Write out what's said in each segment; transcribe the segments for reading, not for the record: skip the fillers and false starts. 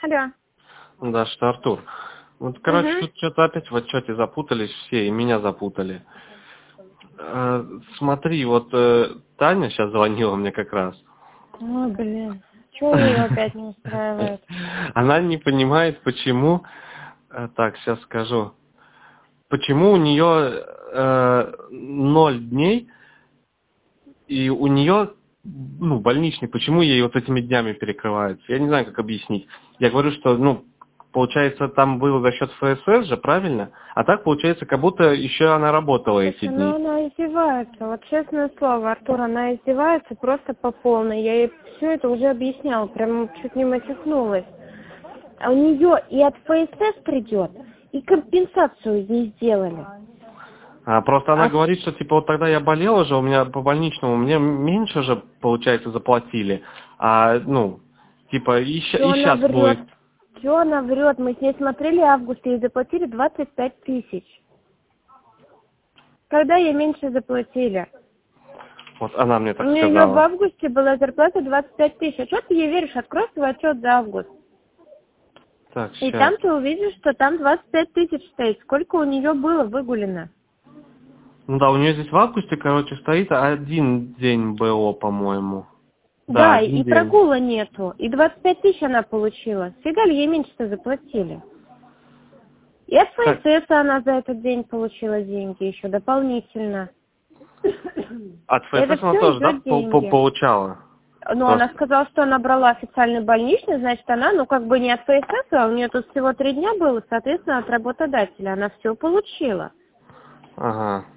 Алло. Да, что Артур. Вот, короче, Угу. тут что-то опять в отчете запутались все, и меня запутали. Смотри, вот Таня сейчас звонила мне как раз. Ой, блин. Чего ее опять не устраивает? Она не понимает, почему, так, сейчас скажу, почему у нее 0 дней, и у нее, больничный, почему ей вот этими днями перекрывается. Я не знаю, как объяснить. Я говорю, что, получается, там было за счет ФСС же, правильно? А так, получается, как будто еще она работала эти Слушай, дни. она издевается. Вот честное слово, Артур, она издевается просто по полной. Я ей все это уже объясняла, прям чуть не матюкнулась. А у нее и от ФСС придет, и компенсацию ей сделали. Просто она А говорит, что типа вот тогда я болела же, у меня по больничному, мне меньше же, получается, заплатили. Типа и все она сейчас врет. будет. Все она врет. Мы с ней смотрели август, ей заплатили 25 тысяч. Когда ей меньше заплатили? Вот она мне У так нее в сказала. августе была зарплата 25 тысяч. А что ты ей веришь? Открой свой отчет за август. Так, И сейчас. там ты увидишь, что там 25 тысяч стоит. Сколько у нее было выгулено? Ну да, у нее здесь в августе, короче, стоит 1 день БО, по-моему. Да, Да, 1 и день. прогула нету. И 25 тысяч она получила. Фига ли ей меньше-то заплатили? И от Так, ФСС она за этот день получила деньги еще дополнительно. от Это ФСС она все тоже, да, идет деньги. получала? Но она Просто. сказала, что она брала официальный больничный, значит, она, не от ФСС, а у нее тут всего 3 дня было, соответственно, от работодателя. Она все получила. Ага,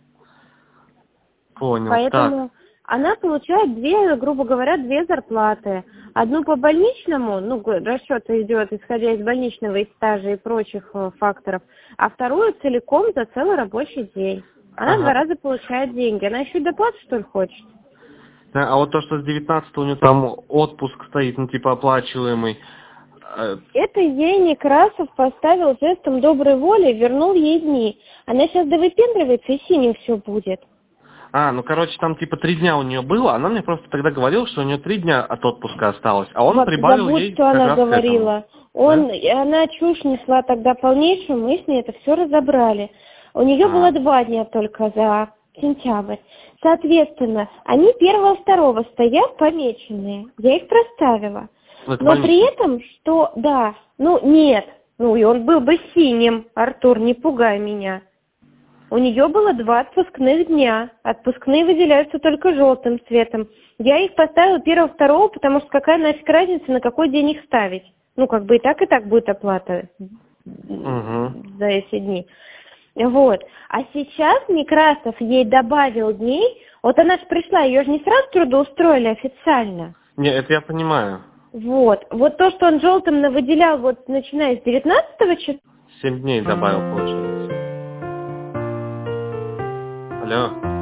понял. Так, Поэтому она получает грубо говоря, две зарплаты. Одну по больничному, расчет идет, исходя из больничного, из стажа и прочих факторов, а вторую целиком за целый рабочий день. Она 2 ага. раза получает деньги. Она еще и доплату, что ли, хочет? Да, а вот то, что с 19 у нее там отпуск стоит, типа оплачиваемый. Это ей Некрасов поставил жестом доброй воли и вернул ей дни. Она сейчас довыпендривается, и синим все будет. Короче, там типа 3 дня у нее было, она мне просто тогда говорила, что у нее 3 дня от отпуска осталось, а он Вот прибавил забудь, ей что как она раз к этому. говорила. Да? Она чушь несла тогда полнейшую, мы с ней это все разобрали. У нее было 2 дня только за сентябрь. Соответственно, они 1-2 стоят помеченные. Я их проставила. Это Но при больничный. этом, нет. И он был бы синим, Артур, не пугай меня. У нее было 2 отпускных дня. Отпускные выделяются только желтым цветом. Я их поставила 1-2, потому что какая нафиг разница, на какой день их ставить. И так будет оплата Угу. за эти дни. Вот. А сейчас Некрасов ей добавил дней. Вот она же пришла, ее же не сразу трудоустроили официально. Не, это я понимаю. Вот. Вот то, что он желтым выделял, начиная с 19 числа. 7 дней добавил, получается. Алло.